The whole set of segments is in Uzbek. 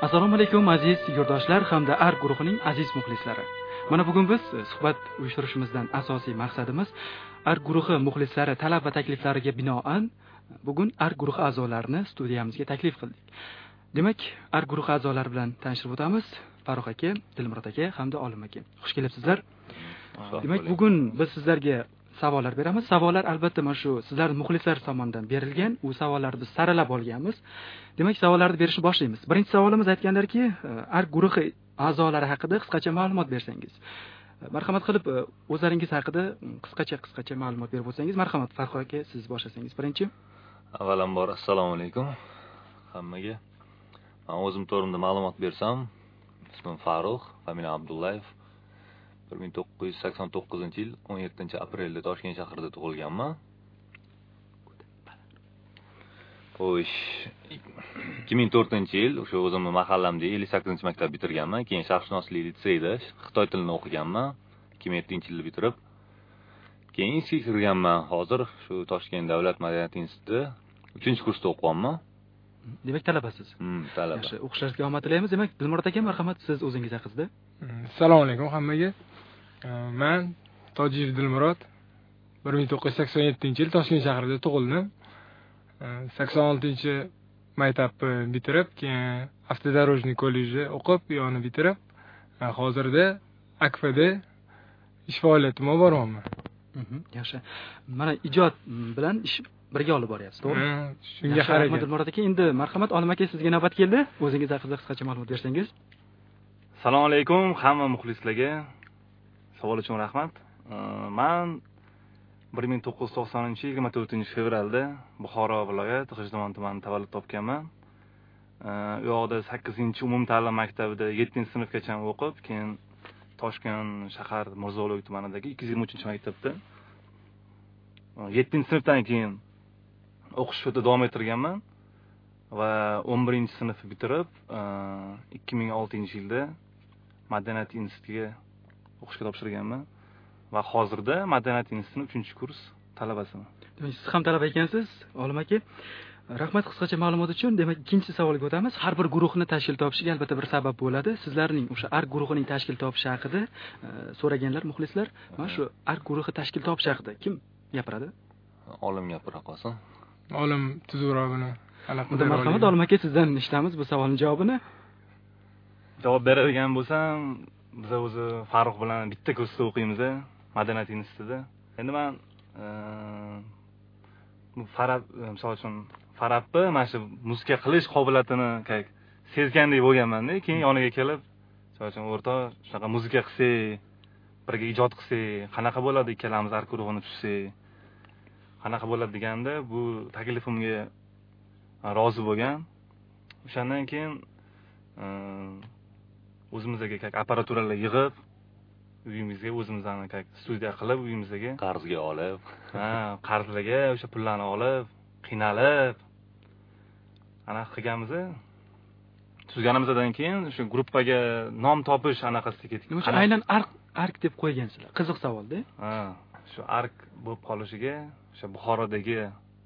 Assalomu alaykum aziz yurtdoshlar hamda ARK guruhining aziz muxlislari. Mana bugun biz suhbat uyushtirishimizdan asosiy maqsadimiz ARK guruhi muxlislari talab va takliflariga binoan bugun ARK guruhi a'zolarini studiyamizga taklif qildik. Demak, ARK guruhi a'zolari bilan tanishib o'tamiz. Farruh aka, Dilmurod aka hamda Olim aka. Xush kelibsizlar. Demak, bugun biz sizlarga savollar beramiz. Savollar albatta mana shu sizlarning muxlislar tomonidan berilgan. U savollarni biz saralab olganmiz. Demak, savollarni berishni boshlaymiz. Birinchi savolimiz aytganlarki, ARK guruhi a'zolari haqida qisqacha ma'lumot bersangiz. Marhamat qilib o'zlaringiz haqida qisqacha ma'lumot berib o'tsangiz. Marhamat, Farruh aka, siz boshlasangiz birinchi. Avvalambor assalomu alaykum hammaga. Men o'zim to'g'rimda ma'lumot bersam, ismim Farruh, familiyam Abdullayev. 1989-yil 17-aprelda Toshkent shahrida tug'ilganman. Xo'sh, 2004-yil o'sha o'zimning mahallamda 58-maktab bitirganman. Keyin sharqshunoslik litseyida xitoy tilini o'qiganman. 2007-yilda bitirib, keyin institutga kirganman. Hozir shu Toshkent davlat madaniyat institutida 3-kursda o'qiyapman. Demak, talabasiz. Talaba. Yaxshi, o'qishingizga omad tilaymiz. Demak, Dilmurod aka, marhamat, siz o'zingiz haqida. Assalomu alaykum hammaga. Men Tojiyev Dilmurod. 1987-yil Toshkent shahrida tug'ildim. 86-maktabni bitirib, keyin avtodorojniy kolleji o'qib, yoni bitirib, hozirda AKFda ish faoliyatimga boryapman. Yaxshi. Mana ijod bilan ish birga olib boryapsiz, to'g'rimi? Shunga harakat. Dilmurod aka, endi marhamat, Olim aka, sizga navbat keldi. O'zingiz haqida qisqacha ma'lumot bersangiz. Assalomu alaykum hamma muxlislarga. Savol uchun rahmat. Men 1990-yil 24-fevralda Buxoro viloyat G'ijduvon tumanida tavallud topganman. U yoqda 8-umumta'lim maktabida 7-sinfgacha o'qib, keyin Toshkent shahar Mirzo-Ulug'bek tumanidagi 223-maktabda 7-sinfdan keyin o'qishni davom ettirganman va 11-sinfni bitirib 2006-yilda Madaniyat institutiga o'qishga topshirganman va hozirda Madaniyat institutining 3-kurs talabasiman. Demak, siz ham talaba ekansiz, Olim aka. Rahmat qisqacha ma'lumot uchun. Demak, ikkinchi savolga o'tamiz. Har bir guruhni tashkil topishiga albatta bir sabab bo'ladi. Sizlarning o'sha ARK guruhining tashkil topishi haqida so'raganlar muxlislar. Mana shu ARK guruhi tashkil topishi haqida kim gapiradi? Olim gapira qolsin. Olim tuzukroq buni. Marhamat, Olim aka, sizdan eshitamiz bu savolning javobini. Javob beradigan bo'lsam, biz o'zi Farruh bilan bitta kursda o'qiymiz, Madaniyat institutida. Endi men misol uchun Farabni mana shu muzika qilish qobiliyatini sezgandek bo'lganman-da. Keyin yoniga kelib, misol uchun o'rtoq, shunaqa muzika qilsak, birga ijod qilsak, qanaqa bo'ladi, ikkalamiz ARK guruhini tuzsak, qanaqa bo'ladi deganda, bu taklifimga rozi bo'lgan. O'shandan keyin o'zimizga apparaturalar yig'ib, uyimizga o'zimizdan studiya qilib, uyimizga qarzga olib, qarzlarga o'sha pullarni olib, qiynalib ana qilganmiz. Tuzganimizdan keyin o'sha gruppaga nom topish anaqasiga ketdik. O'sha aynan ARK deb qo'ygansizlar. Qiziq savol-da. Shu ARK bo'lib qolishiga o'sha Buxorodagi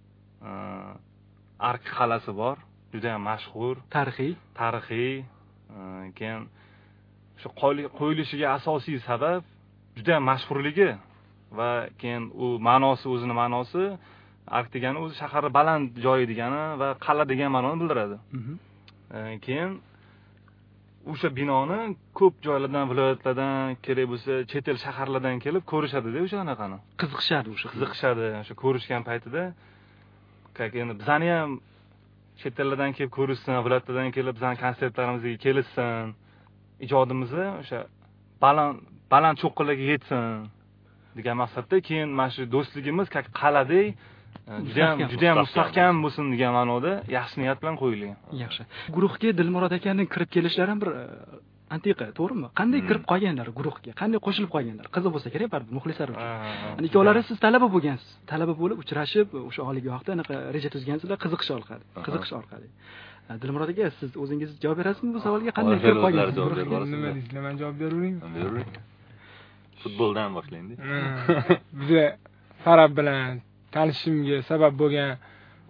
ARK qal'asi bor, juda ham mashhur, tarixiy. Keyin shu qo'yilishiga asosiy sabab juda ham mashhurligi va keyin u o'zining ma'nosi ARK degani o'zi shahar baland joyi degani va qal'a degan ma'noni bildiradi. Keyin o'sha binoni ko'p joylardan, viloyatlardan, kerak bo'lsa chet el shaharlardan kelib ko'rishadi-da o'sha anaqani. Qiziqishadi. O'sha ko'rishgan paytida endi bizani ham chet ellardan kelib ko'rishsin, viloyatlardan kelib bizani konsertlarimizga kelishsin, ijodimizni o'sha baland cho'qqilarga yetsin degan maqsadda keyin mana shu do'stligimiz qal'adek juda ham mustahkam bo'lsin degan ma'noda yaxshi niyat bilan qo'yilgan. Yaxshi. Guruhga Dilmurod akaning kirib kelishlari ham bir antiqa, to'g'rimi? Qanday kirib qolganlar guruhga? Qanday qo'shilib qolganlar? Qiziq bo'lsa kerak baribir muxlislar uchun. Ikkovlari siz talaba bo'lgansiz. Talaba bo'lib uchrashib, o'sha oliygohda anaqa reja tuzgansizlar, qiziqish orqali. Dilmurod aka, siz o'zingiz javob berasizmi bu savolga? Qanday kirib qolgansiz guruhga? Nima deysiz? Men javob beraveraymi? Bering. Futboldan boshlaydi. Biza Farab bilan tanishishimga sabab bo'lgan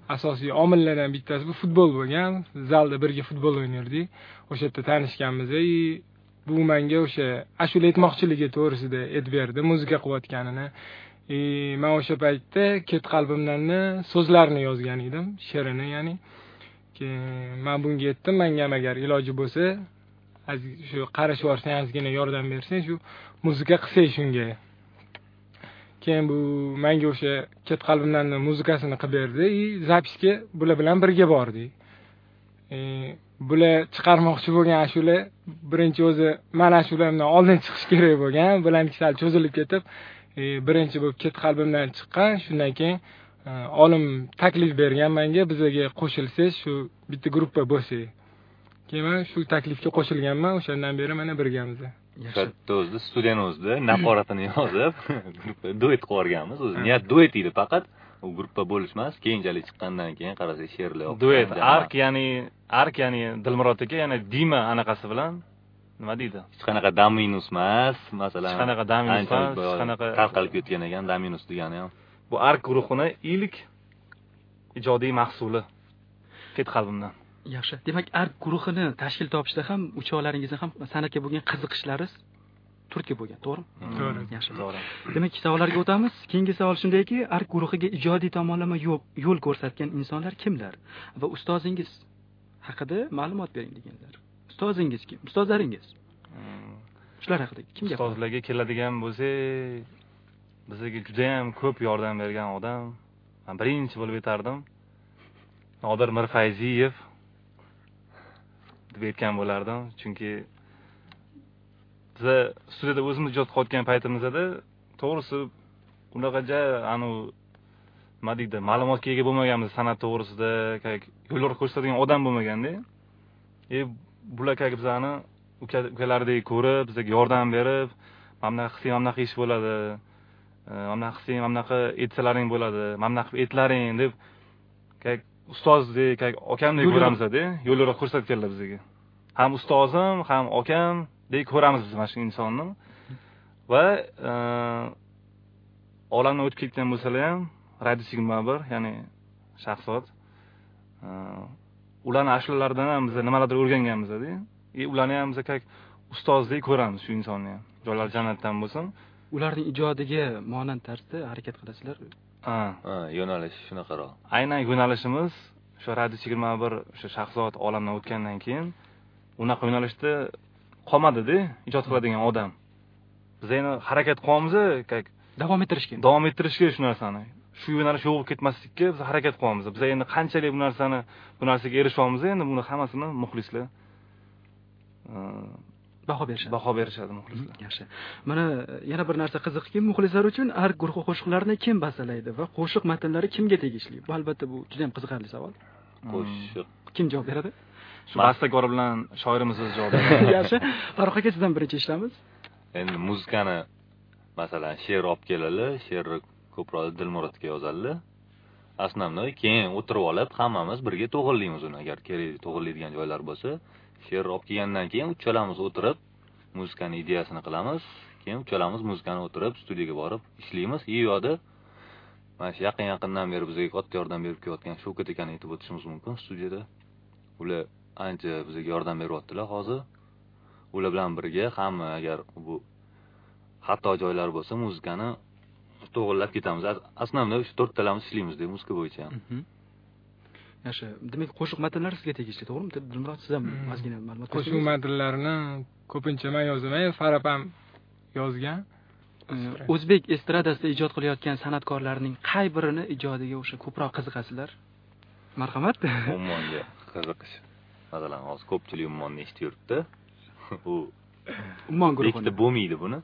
asosiy omillardan bittasi bu futbol bo'lgan. Zalda birga futbol o'ynardik. O'sha yerda tanishganmiz. Bu menga o'sha ashula aytmoqchiligi to'g'risida aytib berdi, muzika qilayotganini. Men o'sha paytda Ket qalbimdanni so'zlarini yozgan edim, she'rini, ya'ni. Men bunga aytdim, menga ham agar iloji bo'lsa, shu qarash borsang ozgina yordam bersang, shu muzika qilsang shunga. Keyin bu menga o'sha Ket qalbimdanni muzikasini qilib berdi, zapisga bular bilan birga bordik. Bular chiqarmoqchi bo'lgan ashula birinchi o'zi men ashulamdan oldin chiqish kerak bo'lgan, bularniki sal cho'zilib ketib, birinchi bo'lib Ket qalbimdan chiqqan. Shundan keyin olim taklif bergan menga, bizga qo'shilsangiz shu bitta guruhga bo'lsak. Keyin men shu taklifga qo'shilganman, o'shandan beri mana birgamiz. Katta o'zida studiyani o'zida naforatini yozib, guruhga duet qilganmiz. O'zi niyat duet edi faqat. U guruhga bo'lish emas, keyinchalik chiqqandan keyin qarasak she'rlar yo'q. Duet, ark ya'ni Dilmurod aka, ya'ni Dima anaqasi bilan nima deydi? Hech qanaqa Dominus emas, masalan. Hech qanaqa Dominus emas, hech qanaqa tarqalib ketgan ekan Dominus degani ham. Bu ark guruhini ilk ijodiy mahsuli Ket qalbimdan. Yaxshi. Demak, ark guruhini tashkil topishda ham uchoqlaringizni ham san'atga bo'lgan qiziqishlaringiz turtki bo'lgan, to'g'rimi? To'g'ri. Yaxshi. Demak, savollarga o'tamiz. Keyingi savol shundayki, ark guruhiga ijodiy tomonlama yo'l ko'rsatgan insonlar kimlar va ustozingiz haqida ma'lumot bering deganlar. Ustozingiz kim? Ustozlaringiz. Shular haqida kimga? Ustozlarga keladigan bo'lsak, bizga juda ham ko'p yordam bergan odam, men birinchi bo'lib aytardim, Nodir Mirfayziyev deb aytgan bo'lardim, chunki biz studiyada o'zimiz ijod qilayotgan paytimizda to'g'risi unaqacha nima deydi, ma'lumotga ega bo'lmaganmiz san'at to'g'risida, yo'llar ko'rsatadigan odam bo'lmaganda. Bular bizani ukalardek ko'rib, bizga yordam berib, "Mana qilsang, mana ish bo'ladi. Mana qilsang, mana etsalaring bo'ladi. Mana qilib etlaring" deb ustozdek, okamdek ko'ramiz-da, yo'llar ko'rsatganlar bizga. Ham ustozim, ham okamdek ko'ramiz biz mana shu insonni. Va olamdan o'tib ketgan bo'lsalar ham, Radio 21, ya'ni Shahzod, ularning ashularidan ham biz nimalardir o'rganganmiz-da. Ularni ham biz ustozdek ko'ramiz shu insonni ham. Joylari jannatdan bo'lsin. Ularning ijodiga monand tarzda harakat qilasizlar. Yo'nalish shunaqaroq. Aynan yo'nalishimiz shu Radio 21 o'sha Shahzod olamdan o'tgandan keyin unaqa yo'nalishda qolmadi-da, ijod qiladigan odam. Biz endi harakat qilyapmiz, davom ettirishga shu narsani. Shu yo'nalish yo'q ketmaslikka biz harakat qilyapmiz. Biz endi qanchalik bu narsaga erishyapmiz, endi buni hammasini muxlislar baho berishadi muxlislar. Yaxshi. Mana yana bir narsa qiziqki, muxlislar uchun ark guruhi qo'shiqlarini kim bastalaydi va qo'shiq matnlari kimga tegishli? Bu albatta bu juda ham qiziqarli savol. Qo'shiq kim javob beradi? Shu bastakor bilan shoirimiz o'zi javob beradi. Yaxshi. Farruh aka, sizdan birinchi ishlamiz. Endi muzikani masalan she'r olib keladi, she'rni ko'proq Dilmurodga yozadi. Asnamda keyin o'tirib olib, hammamiz birga to'g'rilaymiz uni, agar kerak to'g'rilaydigan joylar bo'lsa. She'r olib kelgandan keyin uchalamiz o'tirib muzikani ideyasini qilamiz. Keyin uchalamiz muzikani o'tirib studiyaga borib ishlaymiz. Yo'da mana shu yaqindan beri bizga katta yordam berib kelayotgan Shavkat akani aytib o'tishimiz mumkin studiyada. Ular ancha bizga yordam beryaptilar hozir. Ular bilan birga hamma agar bu xato joylar bo'lsa muzikani to'g'rilab ketamiz. Aslida o'sha 4 talamiz ishlaymiz-da muzika bo'yicha. Yaxshi. Demak, qo'shiq matnlari sizga tegishli, to'g'rimi? Dilmurod, siz ham ozgina ma'lumot bersangiz. Qo'shiq matnlarini ko'pincha men yozaman, Farab ham yozgan. O'zbek estradasida ijod qilayotgan san'atkorlarning qay birini ijodiga o'sha ko'proq qiziqasizlar? Marhamat. Ummonga qiziqish. Masalan, hozir ko'pchilik Ummonni eshitib yuribdi. Bu Ummon guruhi. Ikkita bo'lmaydi buni.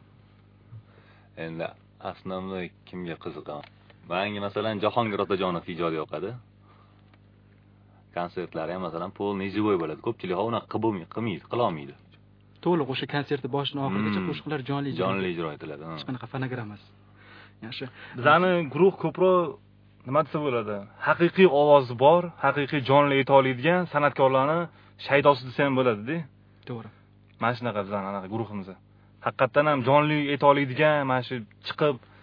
Endi aslida kimga qiziqaman? Menga masalan Jahongir Otajonov ijodi yoqadi. Konsertlari ham masalan polniy jivoy bo'ladi. Ko'pchilik unaqa qilmaydi, qila olmaydi. To'liq o'sha konsertni boshidan oxirigacha qo'shiqlar jonli ijro etiladi. Hech qanaqa fonogrammas. Yaxshi. Bizani guruh ko'proq nima desa bo'ladi? Haqiqiy ovozi bor, haqiqiy jonli ayta oladigan san'atkorlarni shaydosi desa ham bo'ladi-da. To'g'ri. Mana shunaqa bizani anaqa guruhimiz. Haqiqatan ham jonli ayta oladigan, mana shu chiqib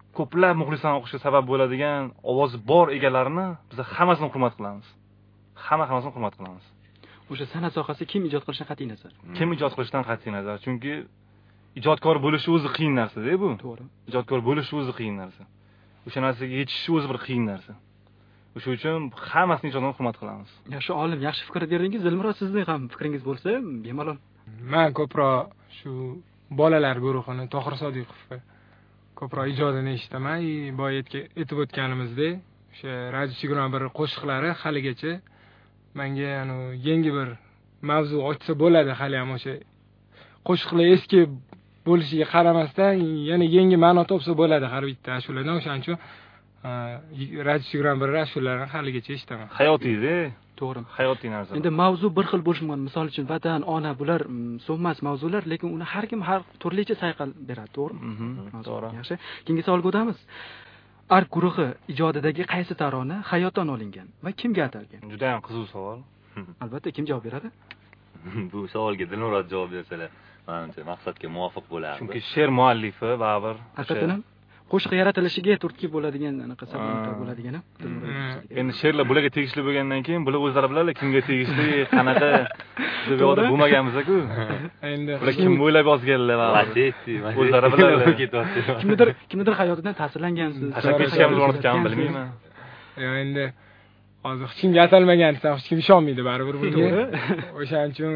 ko'plab muxlislarning o'qishiga sabab bo'ladigan ovozi bor egalarini biz hammasini hurmat qilamiz. Hammasini hurmat qilamiz. O'sha san'at sohasi kim ijod qilishdan qat'iy nazar? Kim ijod qilishdan qat'iy nazar. Chunki ijodkor bo'lish o'zi qiyin narsa-da bu. To'g'ri. Ijodkor bo'lish o'zi qiyin narsa. O'sha narsaga yetish o'zi bir qiyin narsa. O'sha uchun hammasini ijodini hurmat qilamiz. Yaxshi olim, yaxshi fikr berdingiz. Dilmurod, sizning ham fikringiz bo'lsa, bemalol. Men ko'proq shu bolalar guruhini Tohir Sodiqovga ko'proq ijodini eshitaman. Boya aytib o'tganimizdek, o'sha Radio Chigron bir qo'shiqlari haligacha menga yangi bir mavzu ochsa bo'ladi. Hali ham o'sha qo'shiqlar eski bo'lishiga qaramasdan yana yangi ma'no topsa bo'ladi har bitta ashuladan. O'shaning uchun Radio Chigron bir ashulalarni haligacha eshitaman. Hayotiy-da. To'g'ri. Hayotiy narsa. Endi mavzu bir xil bo'lishi mumkin. Misol uchun vatan, ona bular so'nmas mavzular, lekin uni har kim har turlicha sayqal beradi, to'g'rimi? To'g'ri. Yaxshi. Keyingi savolga o'tamiz. Ark guruhi ijodidagi qaysi tarona hayotdan olingan va kimga atalgan? Juda ham qiziq savol. Albatta, kim javob beradi? Bu savolga Dilmurod javob bersalar, menimcha maqsadga muvofiq bo'lardi. Chunki she'r muallifi baribir haqiqatan qo'shiq yaratilishiga turtki bo'ladigan anaqa sabablar bo'ladigan. Endi she'rlar bularga tegishli bo'lgandan keyin bular o'zlari biladilar kimga tegishli, qanaqa deb yo'lda bo'lmaganmiz-ku. Endi bular kim o'ylab yozganlar baribir. O'zlari biladilar. Kimnidir hayotidan ta'sirlangansiz. Ashaka hech kim o'rnatganini bilmayman. Yo endi hozir hech kimga atalmagan desa hech kim ishonmaydi baribir bunga. O'shaning uchun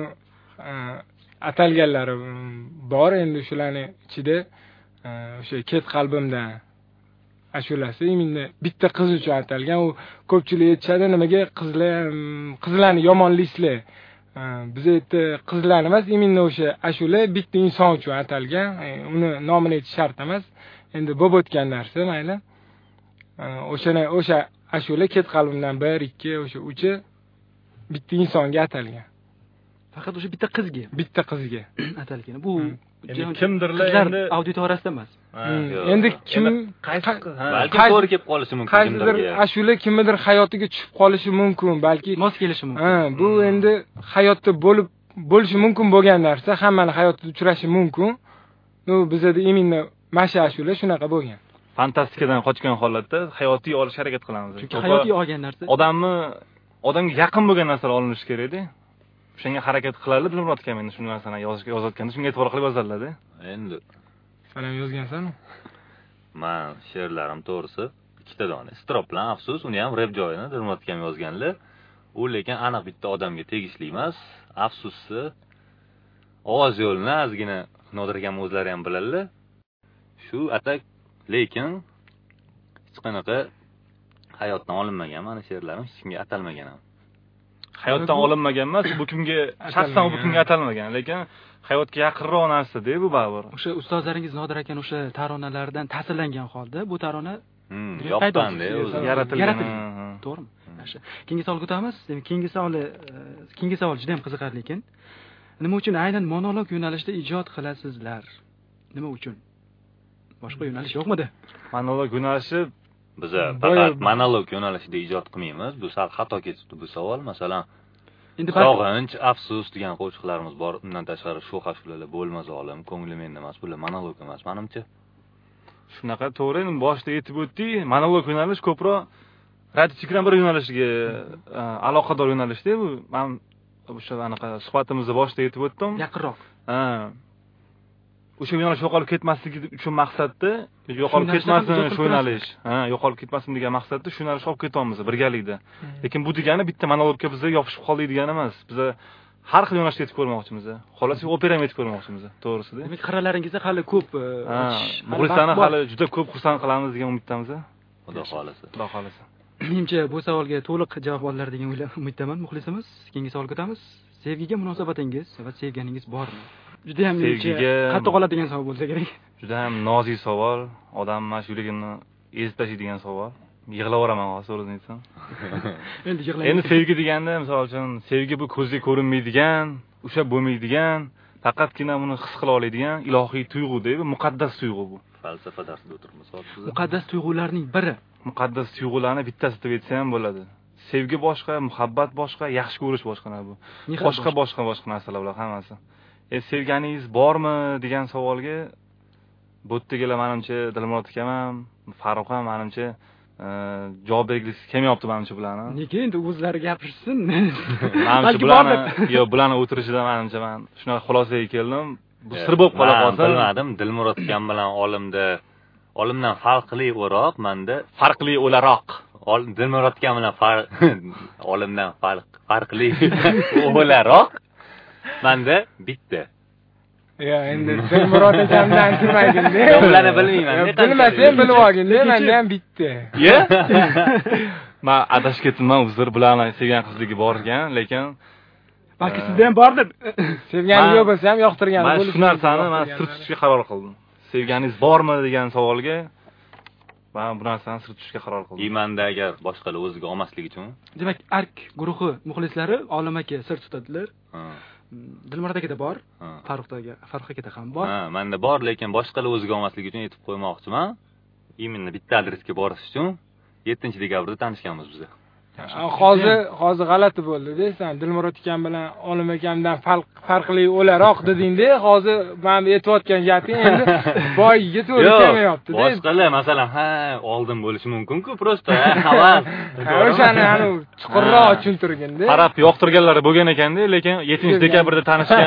atalganlari bor. Endi shularning ichida o'sha Ket qalbimdan ashulasi endi bitta qiz uchun atalgan. U ko'pchilik aytishadi, nimaga qizlarni yomonlaysizlar? Biz aytdi, qizlarni emas, endi o'sha ashula bitta inson uchun atalgan. Uni nomini aytish shart emas. Endi bo'lib o'tgan narsa, mayli. O'sha ashula Ket qalbimdan 1, 2, o'sha 3 bitta insonga atalgan. Faqat o'sha bitta qizga. Bitta qizga atalgan. Bu kimdirlar endi auditoriyasida emas. Endi kim balki to'g'ri kelib qolishi mumkin. Qaysidir ashula kimnidir hayotiga tushib qolishi mumkin, balki mos kelishi mumkin. Bu endi hayotda bo'lishi mumkin bo'lgan narsa, hammani hayotida uchrashi mumkin. Bizda eminda masha ashula shunaqa bo'lgan. Fantastikadan qochgan holatda hayotiy olish harakat qilamiz. Chunki hayotiy olgan narsa odamga yaqin bo'lgan narsalar olinishi kerak-da. Shunga harakat qiladi Dilmurod aka endi shu narsani yozayotganda shunga e'tibor qilib yozadilar-da. Endi sen ham yozgansan-ku? Men she'rlarim to'g'risi ikkita dona istrob bilan afsus, uni ham rep joyini Dilmurod aka yozganlar. U lekin aniq bitta odamga tegishli emas. Afsusi ovoz yo'lini ozgina Nodir akam o'zlari ham biladilar. Shu atak lekin hech qanaqa hayotdan olinmagan, meni she'rlarim hech kimga atalmagan ham. Hayotdan olinmagan emas, bu kimga shaxsan bu kimga atalmagan, lekin hayotga yaqinroq narsa-da bu baribir. O'sha ustozlaringiz Nodir aka o'sha taronalardan ta'sirlangan holda bu tarona yoqqanda yaratilgan. To'g'rimi? Yaxshi. Keyingi savolga o'tamiz. Keyingi savol juda ham qiziqarli ekan. Nima uchun aynan monolog yo'nalishida ijod qilasizlar? Nima uchun? Boshqa yo'nalish yo'qmidi? Monolog yo'nalishi biz faqat monolog yo'nalishida ijod qilmaymiz. Bu sal xato ketibdi bu savol. Masalan, endi sog'inch, afsus degan qo'shiqlarimiz bor. Undan tashqari shu hashulalar bo'lmaz olim, ko'nglim menda emas, bular monolog emas, menimcha. Shunaqa to'g'ri, boshida aytib o'tdik, monolog yo'nalish ko'proq Radio Chigron bir yo'nalishiga aloqador yo'nalishda bu. Men o'sha anaqa suhbatimizda boshida aytib o'tdim. Yaqinroq. O'sha yo'nalish yo'qolib ketmasligi uchun maqsadda, yo'qolib ketmasin shu yo'nalish. Yo'qolib ketmasin degan maqsadda shu yo'nalish olib ketyapmiz birgalikda. Lekin bu degani bitta monologga bizga yopishib qoldik degani emas. Biz har xil yo'nalishda yetib ko'rmoqchimiz. Xolos opera yetib ko'rmoqchimiz, to'g'risi-da. Demak, qirralaringizda hali ko'p muxlislarni hali juda ko'p xursand qilamiz degan umiddamiz. Xudo xolasa. Xudo xolasa. Menimcha bu savolga to'liq javob oldilar degan umiddaman muxlisimiz. Keyingi savolga o'tamiz. Sevgiga munosabatingiz va sevganingiz bormi? Juda ham qattiq oladigan savol bo'lsa kerak. Juda ham nozik savol. Odam mas'ulligini ezib tashlaydigan savol. Yig'lab o'raman hozir o'zim aytsam. Endi yig'layman. Endi sevgi deganda, misol uchun, sevgi bu ko'zga ko'rinmaydigan, ushlab bo'lmaydigan, faqatgina uni his qila oladigan ilohiy tuyg'u-da, bu muqaddas tuyg'u bu. Falsafa darsida o'tiribmiz hozir. Muqaddas tuyg'ularning biri. Muqaddas tuyg'ularni bittasi deb aytsa ham bo'ladi. Sevgi boshqa, muhabbat boshqa, yaxshi ko'rish boshqa bu. Boshqa narsalar bular hammasi. Sevganingiz bormi degan savolga bu yerdagilar menimcha Dilmurod akam ham, Farruh ham menimcha javob bergisi kelmayapti menimcha bularni. Nega endi o'zlari gapirishsin? Menimcha bularni o'tirishida menimcha men shunaqa xulosaga keldim. Bu sir bo'lib qola qolsa. Bilmadim, Dilmurod akam bilan olimdan farqli o'roq, menda Farqli o'laroq. Dilmurod akam bilan olimdan farqli o'laroq menda bitta. Ya endi Dilmurod akamdan turmaygin-da. Ularni bilmayman. Bilmasam bilib olgin-da, menda ham bitta. Ye? Men adashib ketdim, uzr, bularni sevgan qizligi bor ekan, lekin balki sizda ham bordir. Sevgani yo'q bo'lsa ham yoqtirgani bo'lishi. Men shu narsani men sir tutishga qaror qildim. Sevganingiz bormi degan savolga men bu narsani sir tutishga qaror qildim. Menda agar boshqalar o'ziga olmasligi uchun. Demak, Ark guruhi muxlislari Olim aka sir tutadilar. Dilmurod akada bor, Farruh akada ham bor. Menda bor, lekin boshqalar o'ziga olmasligi uchun aytib qo'ymoqchiman. Imенно bitta adresga borish uchun 7-dekabrda tanishganmiz biz. Hozir g'alati bo'ldi-da, sen Dilmurod akam bilan Olim akamdan farqli o'laroq deding-da, hozir men aytayotgan gaping endi boyiga to'g'ri kelmayapti-da. Boshqalar masalan, oldin bo'lishi mumkin-ku, prosta havas. O'shani chuqurroq tushuntirgin-da. Qarab yoqtirganlari bo'lgan ekan-da, lekin 7-dekabrda tanishgan.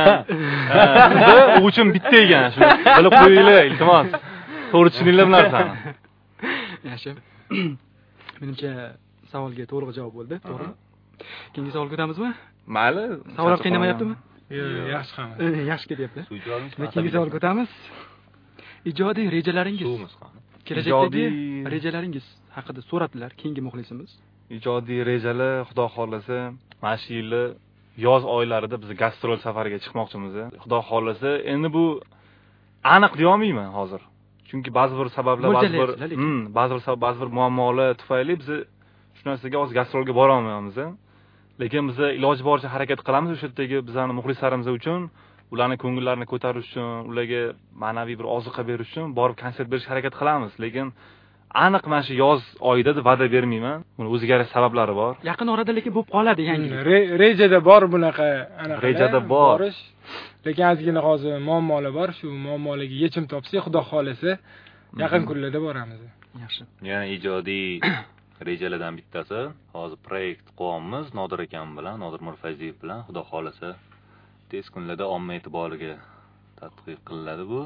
U uchun bitta ekan, shuni bilib qo'yinglar, iltimos. To'g'ri tushuninglar bu narsani. Yaxshi. Menimcha savolga to'liq javob bo'ldi, to'g'rimi? Keyingi savolga o'tamizmi? Mayli. Savol qiynamayaptimi? Yo'q, yaxshi ham. Yaxshi kelyapti. Keyingi savolga o'tamiz. Ijodiy rejalaringiz. Kelajakdagi rejalaringiz haqida so'radilar keyingi muxlisimiz. Ijodiy rejalar, xudo xolasa, mana shu yil yoz oylarida biz gastrol safariga chiqmoqchimiz. Xudo xolasa, endi bu aniq deya olmayman hozir. Chunki ba'zi bir sabablar, ba'zi bir muammolar tufayli biz shu narsaga hozir gastrolga bora olmaymiz. Lekin biz iloji boricha harakat qilamiz o'sha yerdagi bizning muxlislarimiz uchun, ularning ko'ngillarini ko'tarish uchun, ularga ma'naviy bir oziqa berish uchun borib konsert berishga harakat qilamiz. Lekin aniq mana shu yoz oyida deb va'da bermayman. Buni o'ziga yarasha sabablari bor. Yaqin orada lekin bo'lib qoladi yangi. Rejada bor bunaqa anaqa. Rejada bor. Lekin ozgina hozir muammolar bor. Shu muammolarga yechim topsak, xudo xolasa, yaqin kunlarda boramiz. Yaxshi. Yana ijodiy rejalardan bittasi, hozir proyekt qilamiz Nodir akam bilan, Nodir Mirfayziyev bilan, xudo xolasa tez kunlarda omma e'tiboriga tadqiq qilinadi bu.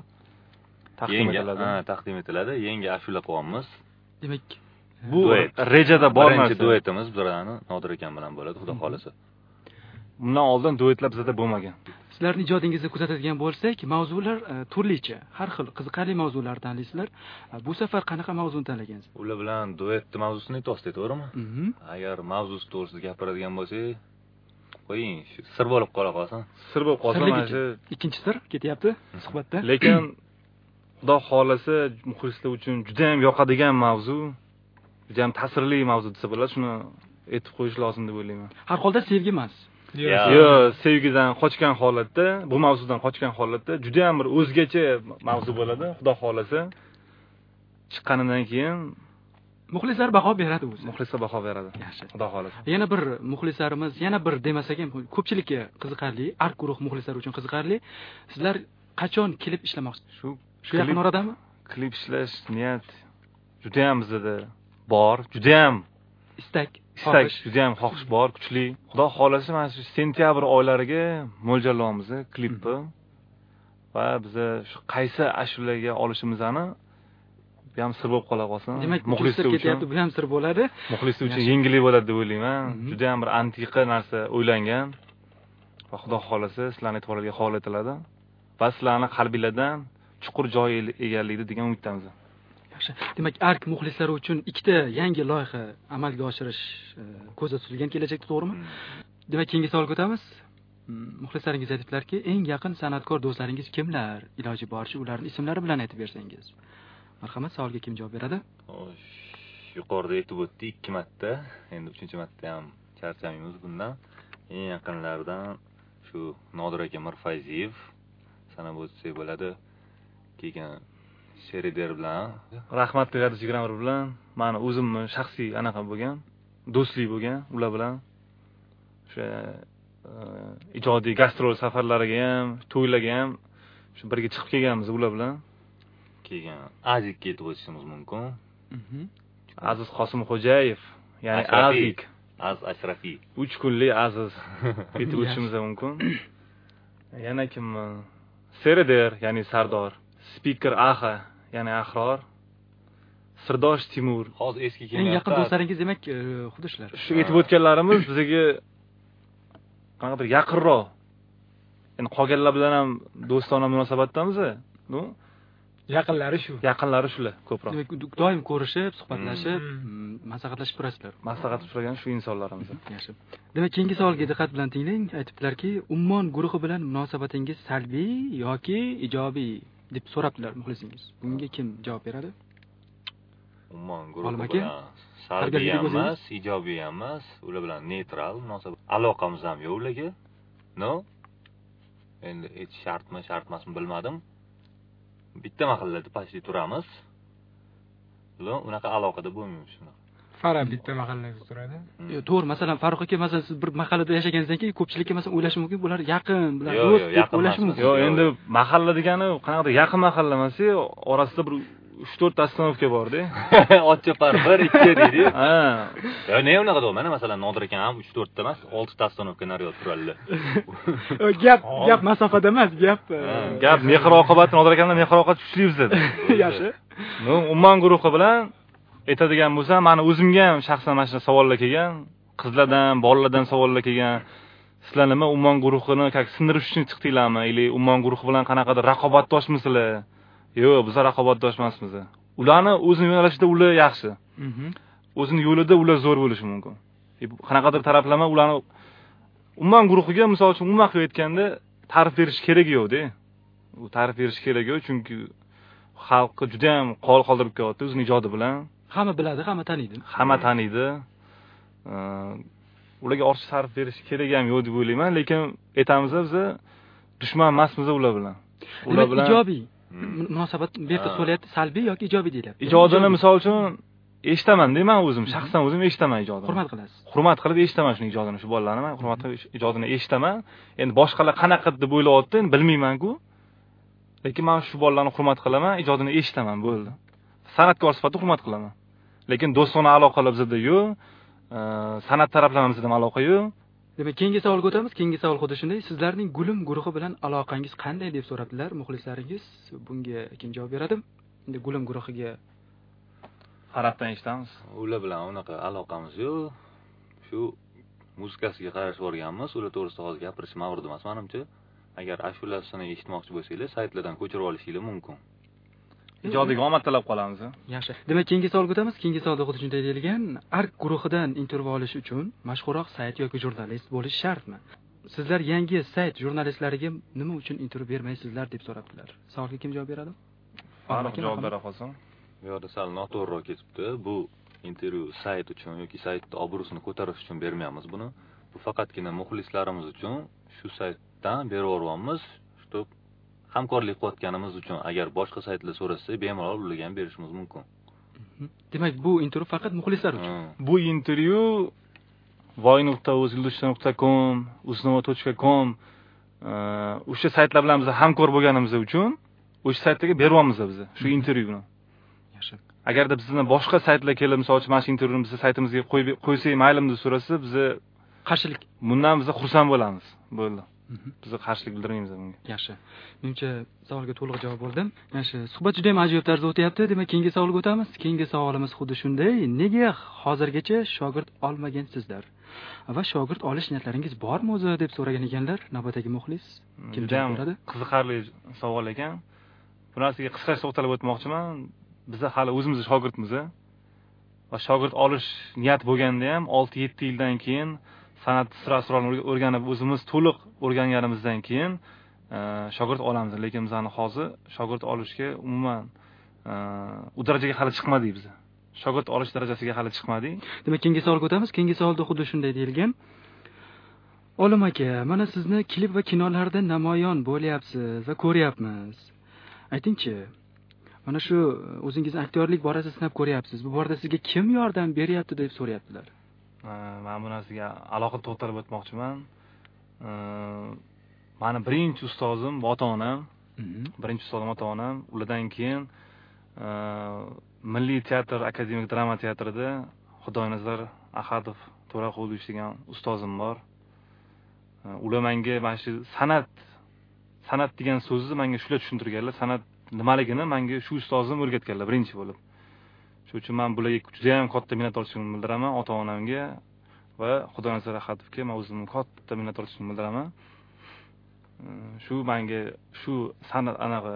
Taqdim etiladi. Yangi ashula qilamiz. Demak, bu rejada bor birinchi duetimiz bizlarning Nodir akam bilan bo'ladi, xudo xolasa. Bundan oldin duetlar bizda bo'lmagan. Sizlarning ijodingizni kuzatadigan bo'lsak, mavzular turlicha, har xil qiziqarli mavzular tanlaysizlar. Bu safar qanaqa mavzuni tanlagansiz? Ular bilan duet mavzusini aytasiz, to'g'rimi? Agar mavzusi to'g'risida gapiradigan bo'lsak, qo'ying, sir bo'lib qola qolsin. Sir bo'lib qolsa, mana shu ikkinchi sir ketyapti suhbatda. Lekin xudo xolasa muxlislar uchun juda ham yoqadigan mavzu, juda ham ta'sirli mavzu desa bo'ladi, shuni aytib qo'yish lozim deb o'ylayman. Har holda sevgi emas. Yo'q, sevgidan qochgan holatda, bu mavzudan qochgan holatda juda ham bir o'zgacha mavzu bo'ladi, xudo xolasa. Chiqqanidan keyin muxlislar baho beradi o'zi. Muxlislar baho beradi. Yaxshi. Xudo xolasa. Yana bir muxlislarimiz, yana bir demasak ham ko'pchilikka qiziqarli, Ark guruh muxlislari uchun qiziqarli. Sizlar qachon klip ishlamoqchisiz? Shu yaqin oradami? Klip ishlash niyat juda ham bizda bor, juda ham istak, juda ham xohish bor, kuchli. Xudo xolasa mana shu sentyabr oylariga mo'ljallayapmiz klipni. Va biz shu qaysi ashulaga olishimizni bu ham sir bo'lib qola qolsin. Muxlislar ketyapti, bu ham sir bo'ladi. Muxlislar uchun yengillik bo'ladi deb o'ylayman. Juda ham bir antiqa narsa o'ylangan. Va xudo xolasa sizlarning e'tiboringizga havola etiladi. Va sizlarning qalbingizdan chuqur joy egallaydi degan umiddamiz. Yaxshi. Demak, Ark muxlislari uchun ikkita yangi loyiha amalga oshirish ko'zda tutilgan kelajakda, to'g'rimi? Demak, keyingi savolga o'tamiz. Muxlislaringiz aytibdilarki, eng yaqin san'atkor do'stlaringiz kimlar? Iloji boricha ularning ismlari bilan aytib bersangiz. Marhamat, savolga kim javob beradi? Yuqorida aytib o'tdik 2 marta, endi 3-marta ham charchamaymiz bundan. Eng yaqinlardan shu Nodir aka Mirfayziyev sanab o'tsak bo'ladi. Keyin Sherider bilan, rahmatli G'adis Jigramir bilan meni o'zimni shaxsiy anaqa bo'lgan, do'stlik bo'lgan ular bilan. O'sha ijodiy gastrol safarlariga ham, to'ylarga ham shu birga chiqib kelganmiz ular bilan. Keyin Azikga aytib o'tishimiz mumkin. Aziz Qosimxo'jayev, ya'ni Azik. Ashrafiy. 3 kunlik Aziz yetib o'tishimiz mumkin. Yana kim? Sereder, ya'ni Sardor. Speaker Axa, ya'ni Ahror. Sirdosh Timur. Hozir eski eng yaqin do'stlaringiz demak xuddi shular. Shu yetib o'tganlarimiz bizga qanaqadir yaqinroq. Endi qolganlar bilan ham do'stona munosabatdamiz. Yaqinlari shu. Yaqinlari shular ko'proq. Demak, doim ko'rishib, suhbatlashib, maslahatlashib turasizlar. Maslahat so'ragan shu insonlarimiz. Yaxshi. Demak, keyingi savolga diqqat bilan tinglang. Aytibdilarki, Ummon guruhi bilan munosabatingiz salbiy yoki ijobiy deb so'rabdilar muxlisingiz. Bunga kim javob beradi? Ummon guruhi bilan salbiy emas, ijobiy emas, ular bilan neytral munosabat. Aloqamiz ham yo'q ularga. No? Endi hech shart emasmi bilmadim. Bitta mahallada pastda turamiz. Unaqa aloqada bo'lmaymiz shunaqa. Farab bitta mahallada turadi. To'g'ri, masalan, Farruh aka masalan siz bir mahallada yashaganingizdan keyin ko'pchilikka masalan o'ylashi mumkin, bular yaqin, bular do'st deb o'ylashi mumkin. Yo'q, endi mahalla degani qanaqadir yaqin mahalla emas, orasida bir 3-4 ostanovka bor-da. Otchopar 1-2 deydi. Ha. Ya ne unaqa bo'ldi? Mana masalan Nodir aka ham 3-4 ta emas, 6 ta ostanovka nariyot turadilar. Gap masofada emas, gap mehr oqibat, Nodir akamdan mehr oqibat kuchli bizda. Yaxshi. Ummon guruhi bilan aytadigan bo'lsam, meni o'zimga ham shaxsan mana shu savollar kelgan, qizlardan, bolalardan savollar kelgan. Sizlar nima Ummon guruhini sindirish uchun chiqdinglarmi? Yoki Ummon guruhi bilan qanaqadir raqobatdoshmisizlar? Yo'q, biz raqobatdosh emasmiz. Ularni o'zini yo'nalishida ular yaxshi. O'zini yo'lida ular zo'r bo'lishi mumkin. Qanaqadir taraflama ularni Ummon guruhiga misol uchun umuman qilib aytganda ta'rif berish kerak yo'q-da. U ta'rif berish kerak yo'q, chunki xalqqa juda ham qoldirib qo'yapti o'zining ijodi bilan. Hamma biladi, hamma taniydi. Hamma taniydi. Ularga ortiq ta'rif berish kerak ham yo'q deb o'ylayman, lekin aytamiz biz dushman emasmiz ular bilan. Ular bilan ijobiy munosabat bu yerda so'rayapti, salbiy yoki ijobiy deyapti. Ijodini misol uchun eshitaman deyman o'zim, shaxsan o'zim eshitaman ijodini. Hurmat qilasiz. Hurmat qilib eshitaman shu ijodini, shu bolalarni men hurmat qilib ijodini eshitaman. Endi boshqalar qanaqa deb o'ylayapti, endi bilmayman-ku. Lekin men shu bolalarni hurmat qilaman, ijodini eshitaman, bo'ldi. San'atkor sifatida hurmat qilaman. Lekin do'stona aloqalar bizda yo'q, san'at taraflamamizda ham aloqa yo'q. Demak, keyingi savolga o'tamiz. Keyingi savol xuddi shunday. Sizlarning Gulim guruhi bilan aloqangiz qanday deb so'rabdilar muxlislaringiz. Bunga kim javob beradi? Endi Gulim guruhiga qarabdan eshitamiz. Ular bilan unaqa aloqamiz yo'q. Shu muzikasiga qarashib o'rganmiz. Ular to'g'risida hozir gapirish ma'qul emas menimcha. Agar ashulasini eshitmoqchi bo'lsanglar, saytlardan ko'chirib olishinglar mumkin. Ijodiga omad tilab qolamiz. Yaxshi. Demak, keyingi savolga o'tamiz. Keyingi savolda xuddi shunday deyilgan, ARK guruhidan intervyu olish uchun mashhurroq sayt yoki jurnalist bo'lish shartmi? Sizlar yangi sayt jurnalistlariga nima uchun intervyu bermaysizlar deb so'rabdilar. Savolga kim javob beradi? Farruh javob bera qolsin. Bu yerda sal noto'g'riroq ketibdi. Bu intervyu sayt uchun yoki saytning obro'sini ko'tarish uchun bermaymiz buni. Bu faqatgina muxlislarimiz uchun shu saytdan berib yuryapmiz. Shu hamkorlik qilayotganimiz uchun agar boshqa saytlar so'rasa, bemalol ularga ham berishimiz mumkin. Demak, bu intervyu faqat muxlislar uchun. Bu intervyu voy.uz.com, uznova.com o'sha saytlar bilan biz hamkor bo'lganimiz uchun o'sha saytlarga beryapmiz biz shu intervyuni. Yaxshi. Agarda bizdan boshqa saytlar kelib, misol uchun mana shu intervyuni biz saytimizga qo'ysak maylimi deb so'rasa, biz qarshilik. Bundan biz xursand bo'lamiz. Bo'ldi. Biz qarshilik bildirmaymiz bunga. Yaxshi. Menimcha savolga to'liq javob oldim. Yaxshi, suhbat juda ham ajoyib tarzda o'tyapti. Demak, keyingi savolga o'tamiz. Keyingi savolimiz xuddi shunday. Nega hozirgacha shogird olmagansizlar? Va shogird olish niyatlaringiz bormi o'zi deb so'ragan ekanlar navbatdagi muxlis. Kim javob beradi? Qiziqarli savol ekan. Bu narsaga qisqacha to'xtalib o'tmoqchiman. Biz hali o'zimiz shogirdmiz. Va shogird olish niyat bo'lganda ham 6-7 yildan keyin san'at sir-asrorini o'rganib, o'zimiz to'liq o'rganganimizdan keyin shogird olamiz. Lekin bizani hozir shogird olishga umuman u darajaga hali chiqmadik biz. Shogird olish darajasiga hali chiqmadik. Demak, keyingi savolga o'tamiz. Keyingi savolda xuddi shunday deyilgan. Olim aka, mana sizni klip va kinolarda namoyon bo'lyapsiz va ko'ryapmiz. Aytingchi, mana shu o'zingizni aktyorlik borasida sinab ko'ryapsiz. Bu borada sizga kim yordam beryapti deb so'rayaptilar. Men bu narsaga alohida to'xtalib o'tmoqchiman. Meni birinchi ustozim ota-onam. Birinchi ustozim ota-onam. Ulardan keyin Milliy teatr, akademik drama teatrida Xudoynazar Ahadov To'raqulov degan ustozim bor. Ular menga mana shu san'at degan so'zni menga shular tushuntirganlar. San'at nimaligini menga shu ustozim o'rgatganlar birinchi bo'lib. Shuning uchun men bularga juda ham katta minnatdorchiligimni bildiraman ota-onamga va Xudoynazar Ahadovga men o'zimni katta minnatdorchiligimni bildiraman. Shu menga shu san'at anaqa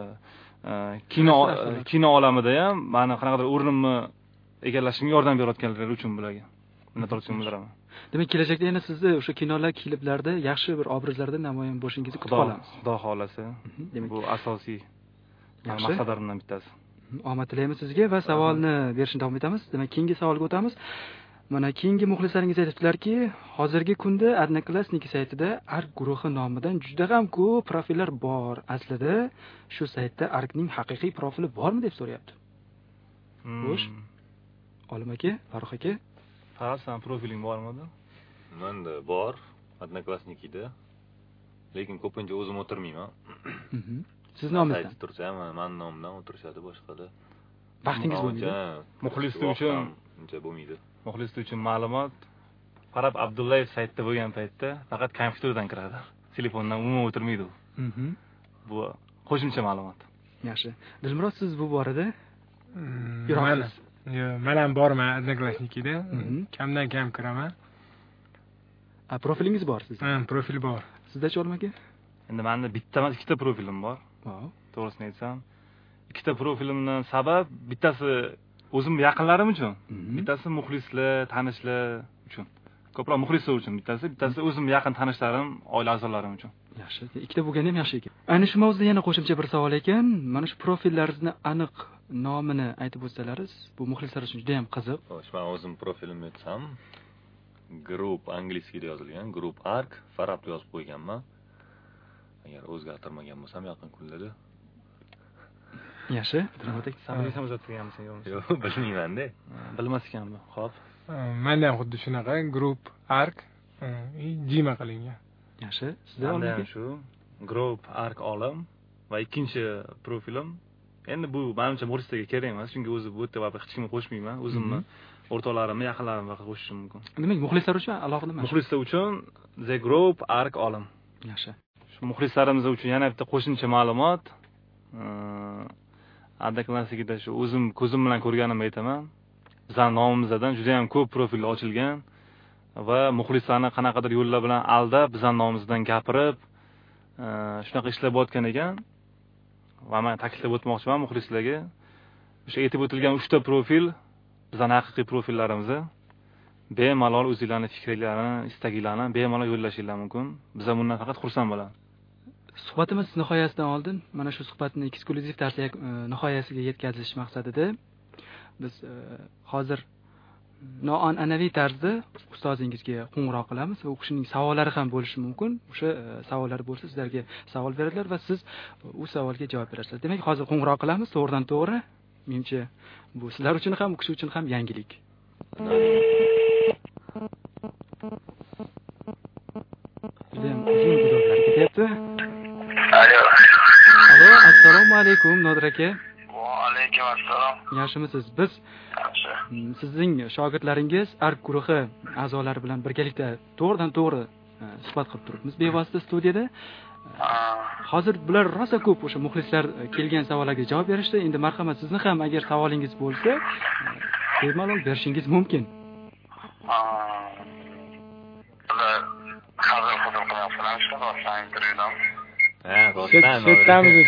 kino olamida ham meni qanaqadir o'rnimni egallashimga yordam berayotganlari uchun bularga minnatdorchiligimni bildiraman. Demak, kelajakda yana sizni o'sha kinolar, kliplarda yaxshi bir obrazlarda namoyon bo'lishingizni kutib qolamiz. Xudo xolasa. Bu asosiy maqsadlarimdan bittasi. Omad tilaymiz sizga va savolni berishni davom etamiz. Demak, keyingi savolga o'tamiz. Mana keyingi muxlislaringiz aytibdilarki, hozirgi kunda Odnoklassnik saytida Ark guruhi nomidan juda ham ko'p profillar bor. Aslida shu saytda Arkning haqiqiy profili bormi deb so'rayapti. Xo'sh. Olim aka, Farruh aka, Sen profiling bormidi? Menda bor, Odnoklassnikida. Lekin ko'pincha o'zim o'tirmayman. Siz nomingizdan tursa, men nomimdan o'tirishadi boshqada. Vaqtingiz bo'lmaydi. Muxlislar uchun uncha bo'lmaydi. Muxlislar uchun ma'lumot Farab Abdullayev saytida bo'lgan paytda faqat kompyuterdan kiradi. Telefondan umuman o'tirmaydi u. Bu qo'shimcha ma'lumot. Yaxshi. Dilmurod, siz bu borada men ham borman Odnoklassnikida. Kamdan kam kiraman. Profilingiz bor sizda? Profil bor. Sizda-chi, Olim aka? Endi menda ikkita profilim bor. To'g'risini aytsam, ikkita profilimdan sabab bittasi o'zim yaqinlarim uchun, bittasi muxlislar, tanishlar uchun. Ko'proq muxlislar uchun bittasi o'zim yaqin tanishlarim, oila a'zolarim uchun. Yaxshi. Ikkita bo'lgani ham yaxshi ekan. Ana shu mavzuda yana qo'shimcha bir savol ekan. Mana shu profillaringizni aniq nomini aytib o'tsalaringiz, bu muxlislar uchun juda ham qiziq. Xo'sh, men o'zim profilimni aytsam, Group angliyskida yozilgan, Group Ark Farab yozib qo'yganman. Agar o'zgartirmagan bo'lsam yaqin kunlarda. Yaxshi. Samimiy uzatganmisan yo'qmi? Yo'q, bilmayman-da. Bilmas ekanman. Xo'p. Menda ham xuddi shunaqa Group Ark jima qilingan. Yaxshi. Sizda ham shu Group Ark olim va ikkinchi profilim. Endi bu menimcha muxlislarga kerak emas, chunki o'zi bu yerda hech kimni qo'shmayman. O'zimni o'rtoqlarimni, yaqinlarimni faqat qo'shishim mumkin. Demak, muxlislar uchun alohida emas. Muxlislar uchun The Group Ark olim. Yaxshi. Shu muxlislarimiz uchun yana bitta qo'shimcha ma'lumot. Odnoklassikida shu o'zim ko'zim bilan ko'rganimni aytaman. Bizning nomimizdan juda ham ko'p profil ochilgan va muxlislarni qanaqadir yo'llar bilan aldab, bizning nomimizdan gapirib, shunaqa ishlar bo'layotgan ekan. Va men ta'kidlab o'tmoqchiman muxlislarga. O'sha aytib o'tilgan 3 ta profil bizning haqiqiy profillarimiz. Bemalol o'zingizlarning fikrlarini, istaginglarni bemalol yo'llashinglar mumkin. Biz ham bundan faqat xursand bo'lamiz. Suhbatimiz nihoyasidan oldin mana shu suhbatni eksklyuziv tarzda nihoyasiga yetkazish maqsadida biz hozir noan'anaviy tarzda ustozingizga qo'ng'iroq qilamiz va u kishining savollari ham bo'lishi mumkin. O'sha savollar bo'lsa sizlarga savol beradilar va siz u savolga javob berasiz. Demak, hozir qo'ng'iroq qilamiz to'g'ridan-to'g'ri. Menimcha bu sizlar uchun ham, u kishi uchun ham yangilik. Alo, assalomu alaykum, Nodir aka. Va alaykum assalom. Yaxshimisiz? Biz sizning shogirdlaringiz Ark guruhi a'zolari bilan birgalikda to'g'ridan-to'g'ri suhbat qilib turibmiz bevosita studiyada. Hozir bular rosa ko'p o'sha muxlislar kelgan savollarga javob berishdi. Endi marhamat, sizni ham agar savolingiz bo'lsa, bemalol berishingiz mumkin. Hozir foto qilyapsizlar, rostdan intervyudan. Chetdamiz.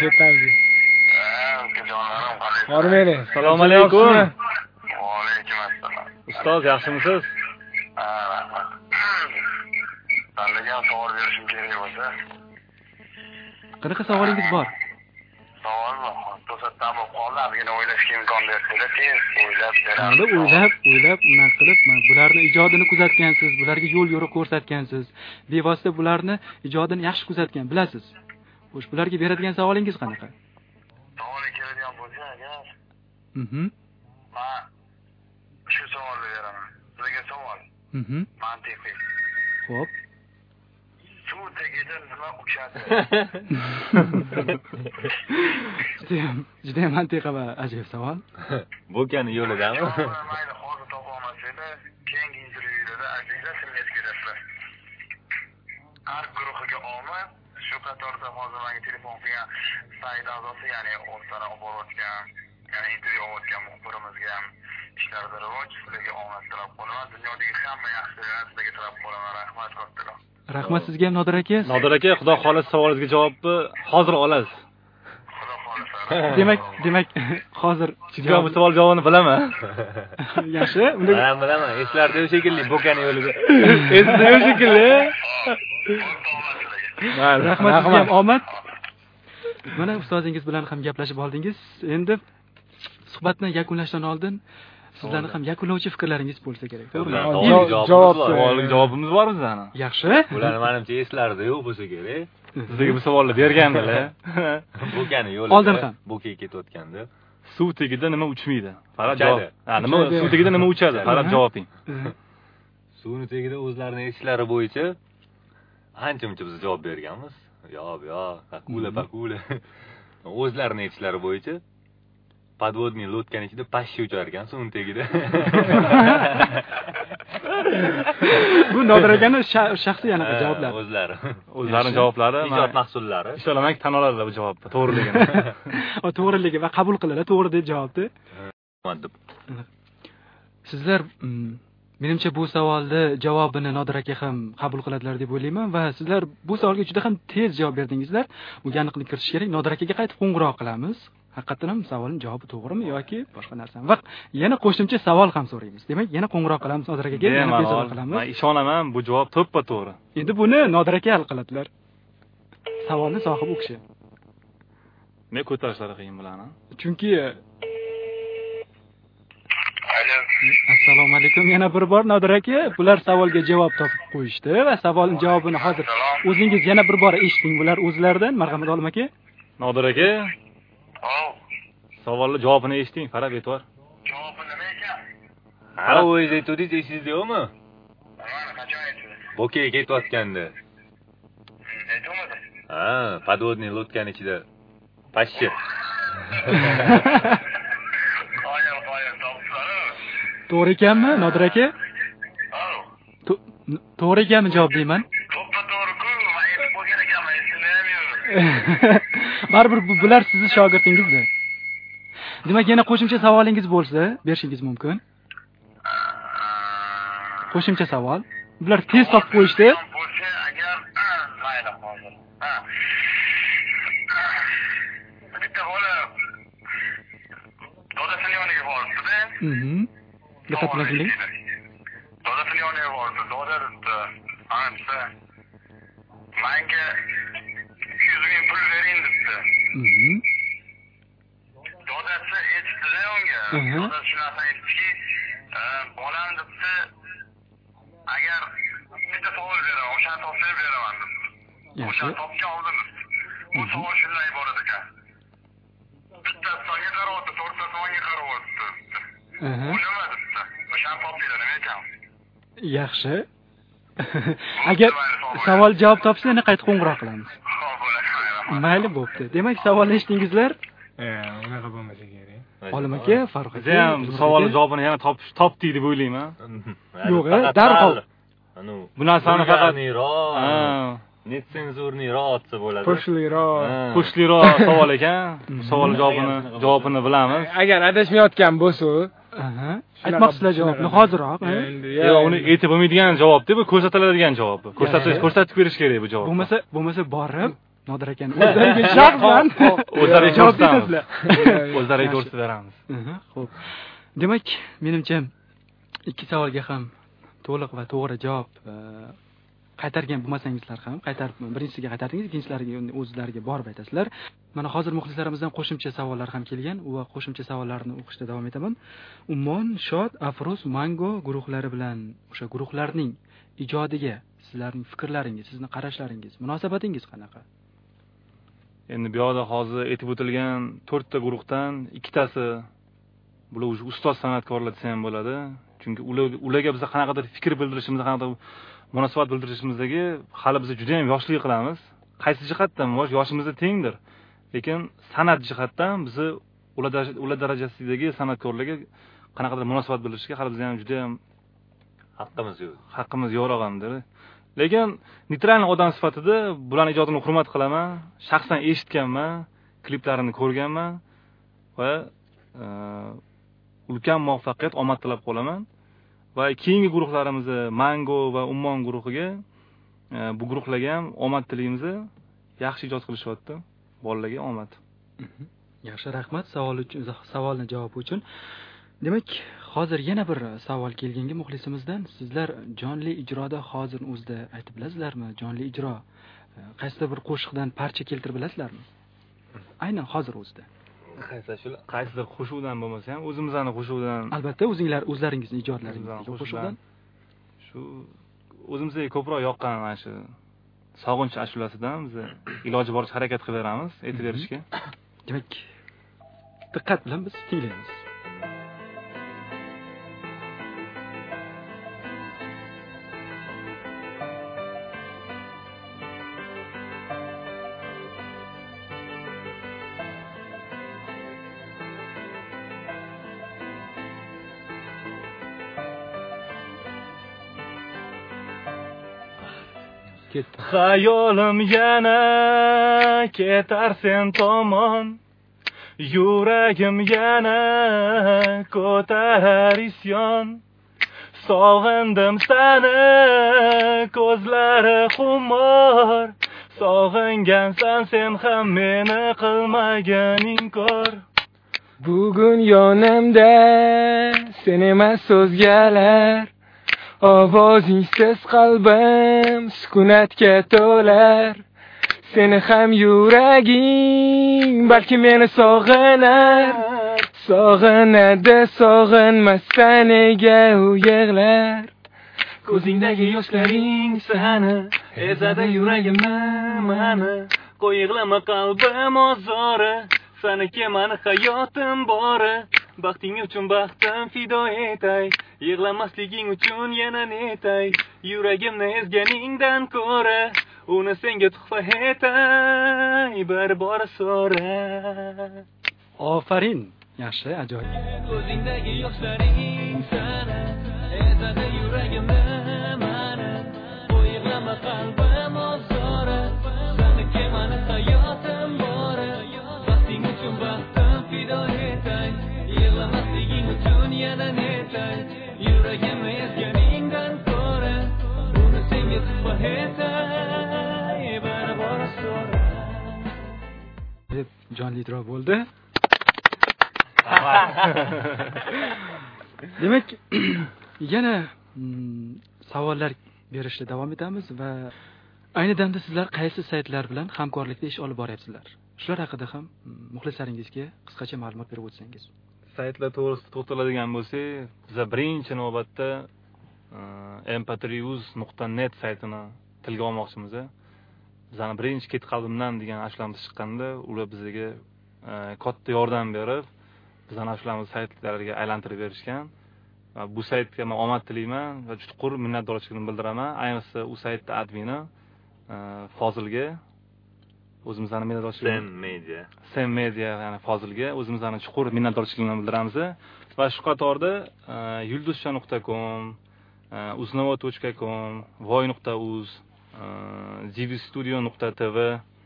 Hormayli. Assalomu alaykum. Va alaykum assalom. Ustoz, yaxshimisiz? Rahmat. Sizlarga savol berishim kerak bo'lsa. Qanaqa savolingiz bor? Savolmi? To'satdan bo'lib qoldi, ozgina o'ylashga imkon bersanglar, tez o'ylab beramiz. O'ylab, unaqa qilib, bularni ijodini kuzatgansiz, bularga yo'l yo'riq ko'rsatgansiz. Bevosita bularni ijodini yaxshi kuzatgan, bilasiz. Xo'sh, bularga beradigan savolingiz qanaqa? Savol keladigan bo'lsa agar. Men shu savolni beraman. Sizga savol. Mantiqiy. Xo'p. Shu suv tagida nima uchadi? Juda ham mantiqiy va ajoyib savol. Bokani yo'lidami? Mayli, hozir topa olmasanglar, keyingi intervyularda azizlar sizlar kelasizlar. Ark guruhiga omad, shu qatorda hozir menga telefon qilgan sayt a'zosi, ya'ni o'zlari olib borayotgan, ya'ni intervyu olayotgan muxbirimizga ham ishlarida rivoj, sizlarga omad tilab qolaman. Dunyodagi hamma yaxshilarni sizlarga tilab qolaman. Rahmat kattalar. Rahmat sizga ham Nodir aka. Nodir aka, xudo xolasa savolingizga javobni hozir olasiz. Xudo xolasa. Demak, hozir Chunki bu savol javobini bilaman. Yaxshi, unda Bilaman, eslarda shekilli Bokani yo'lida. Esda yo'q shekilli. Rahmat sizga ham omad. Mana ustozingiz bilan ham gaplashib oldingiz. Endi suhbatni yakunlashdan oldin sizlarning ham yakunlovchi fikrlaringiz bo'lsa kerak, to'g'rimi? Javobimiz bor bizlarni. Yaxshi. Ular menimcha eslarida yo'q bo'lsa kerak. Sizga bu savolni bergandilar. Bokani yo'lida. Oldin ham. Bokaga ketayotganda Suv tagida nima uchmaydi? Farad javob. Nima suv tagida nima uchadi? Farad javobing. Suvni tagida o'zlarining eshiklari bo'yicha ancha-muncha biz javob berganmiz. Yo'q, pakula. O'zlarining eshiklari bo'yicha podvodniy lotkani ichida pashsha uchar ekan suvning tagida. Bu Nodir akaning shaxsiy anaqa javoblari. O'zlarining javoblari, ijod mahsullari. Ishonaman tan oladilar bu javobni, to'g'riligini. To'g'riligi va qabul qiladilar, to'g'ri deb javobni. Sizlar menimcha bu savolni javobini Nodir aka ham qabul qiladilar deb o'ylayman va sizlar bu savolga juda ham tez javob berdingizlar. Bunga aniqlik kiritish kerak. Nodir akaga qaytib qo'ng'iroq qilamiz. Haqiqatan ham savolning javobi to'g'rimi yoki boshqa narsami? Va yana qo'shimcha savol ham so'raymiz. Demak, yana qo'ng'iroq qilamiz Nodir akaga, yana bezovta qilamiz. Men ishonaman, bu javob to'ppa-to'g'ri. Endi buni Nodir aka hal qiladilar. Savolni sohibi u kishi. Men ko'tarishlari qiyin bularni. Chunki Assalomu alaykum. Yana bir bor Nodir aka, bular savolga javob topib qo'yishdi va savolning javobini hozir o'zingiz yana bir bor eshiting bular o'zlaridan. Marhamat Olim aka. Nodir aka, savolning javobini eshiting, Farad e'tibor. Javobi nima ekan? Ha, o'zingiz aytdingiz, esingizda-yo'qmi? Mana qachon aytdingiz? Bokaga ketayotganda. Aytmadim. Ha, podvodniy lotkani ichida pashsha. To'g'ri ekanmi, Nodir aka? To'g'ri ekanmi javob deyman? To'g'ri-ku, men aytib qo'ygan ekanman, esimda ham yo'q. Baribir bular sizning shogirdingizda. Demak, yana qo'shimcha savolingiz bo'lsa, berishingiz mumkin. Qo'shimcha savol. Bular tez topib qo'yishdi. Bo'lsa, agar mayli hozir. Bitta bola dodasini yoniga bordi-da. Diqqat bilan tinglang. Dodasini yoniga bordi. Doda debdi, "Ancha menga 200 ming pul bering" debdi. Dodasi aytdi-da unga. Dodasi shunaqa aytdiki, "Bolam debdi, agar bitta savol beraman, o'shani topsam beraman" debdi. O'shani topgan oldin debdi. Bu savol shunday iborat ekan. Bitta songa qarovdi, to'rtta songa qarovdi debdi. Bu nima debdi? O'shani topinglar nima ekan? Yaxshi. Agar savol javob topsa, yana qayta qo'ng'iroq qilamiz. Mayli, bo'pti. Demak, savolni eshitdingizlar? Unaqa bo'lmasa kerak. Olim aka, Farruh aka. Biz ham savolning javobini yana topdik deb o'ylayman. Yo'q, darhol. Bu narsani faqat netsenzurniroq desa bo'ladi. Qo'shliroq savol ekan. Savol javobini bilamiz. Agar adashmayotgan bo'lsa, aytmoqsizlar javobni hoziroq. Yo'q, uni aytib bo'lmaydigan javob deb, ko'rsatiladigan javob. Ko'rsatib berish kerak bu javob. Bo'lmasa borib Nodir akani o'zlariga shaxsan o'zlariga ko'rsatamiz. Xo'p. Demak, menimcha ikki savolga ham to'liq va to'g'ri javob qaytargan bo'lmasangizlar ham, birinchisiga qaytardingiz, ikkinchislarga o'zlariga borib aytasizlar. Mana hozir muxlislarimizdan qo'shimcha savollar ham kelgan va qo'shimcha savollarni o'qishda davom etaman. Ummon, Shod, Afruz, Mango guruhlari bilan o'sha guruhlarning ijodiga sizlarning fikrlaringiz, sizning qarashlaringiz, munosabatingiz qanaqa? Endi bu yoqda hozir aytib o'tilgan 4 ta guruhdan ikkitasi bular ustoz san'atkorlar desa ham bo'ladi. chunki ularga biz qanaqadir fikr bildirishimiz, qanaqadir munosabat bildirishimizdagi hali biz juda ham yoshlik qilamiz. Qaysi jihatdan yoshimizda tengdir. Lekin san'at jihatdan biz ular darajasidagi san'atkorlarga qanaqadir munosabat bildirishga hali biz ham juda ham haqqimiz yo'q raqamdir. Lekin neytral odam sifatida bularning ijodini hurmat qilaman, shaxsan eshitganman, kliplarini ko'rganman va ulkan muvaffaqiyat, omad tilab qolaman. Va keyingi guruhlarimizni Mango va Ummon guruhiga bu guruhlarga ham omad tilaymiz. Yaxshi ijod qilishyapti. Bolalarga omad. Yaxshi, rahmat savolni javobi uchun. Demak, hozir yana bir savol kelganga muxlisimizdan, sizlar jonli ijroda hozir o'zida aytib bilasizlarmi? Jonli ijro qaysidir bir qo'shiqdan parcha keltirib bilasizlarmi? Aynan hozir o'zida. Qaysidir qo'shiqdan bo'lmasa ham o'zimizning qo'shiqdan. Albatta, o'zlaringizning ijodlaringizdagi qo'shiqdan. Shu o'zimizga ko'proq yoqqan mana shu Sog'inch ashulasidan biz iloji boricha harakat qilib beramiz, aytib berishga. Demak, diqqat bilan biz tinglaymiz. Xayolim yana ketar sen tomon, yuragim yana ko'tarar isyon. Sog'indim seni, ko'zlari xumor, sog'ingansan sen ham meni qilmagin inkor. Bugun yonimda sen emas o'zgalar, ovozingsiz qalbim sukunatga to'lar. Seni ham yuraging balki meni sog'inar, sog'inadi sog'inmasdan nega u yig'lar. Ko'zingdagi yoshlaring sani ezadi yuragimni mani, qo'y yig'lama qalbim ozori, saniki mani hayotim bori. Baxting uchun baxtim fido etay, yig'lamasliging uchun yana netay. Yuragimni ezganingdan ko'ra, uni senga tuhfa etay, bir bor so'ra. Ofarin, yaxshi, ajoyib. Ko'zingdagi yoshlaring sani ezadi yuragimni mani, qo'y yig'lama qalbim ozori, saniki mani hayotim bori. Baxting uchun baxtim fido etay, yig'lamasliging uchun yana netay. Yuragimni ezganingdan ko'ra, uni senga tuhfa etay, bir bor so'ra. Deb jonli ijro bo'ldi. Demak, yana savollar berishda davom etamiz va ayni damda sizlar qaysi saytlar bilan hamkorlikda ish olib boryapsizlar? Shular haqida ham muxlislaringizga qisqacha ma'lumot berib o'tsangiz. Saytlar to'g'risida to'xtaladigan bo'lsak, biz birinchi navbatda mp3uz.net saytini tilga olmoqchimiz. Bizani birinchi ket qalbimdan degan ashulamiz chiqqanda, ular bizga katta yordam berib, bizani ashulamiz saytlariga aylantirib berishgan. Bu saytga men omad tilayman va chuqur minnatdorchiligimni bildiraman. Ayniqsa u saytning admini Fozilga o'zimizning minnatdorchiligimizni Sen Media ya'ni Fozilga o'zimizning chuqur minnatdorchiligimizni bildiramiz va shu qatorda yulduzcha.com, uznova.com, voy.uz, divstudio.tv,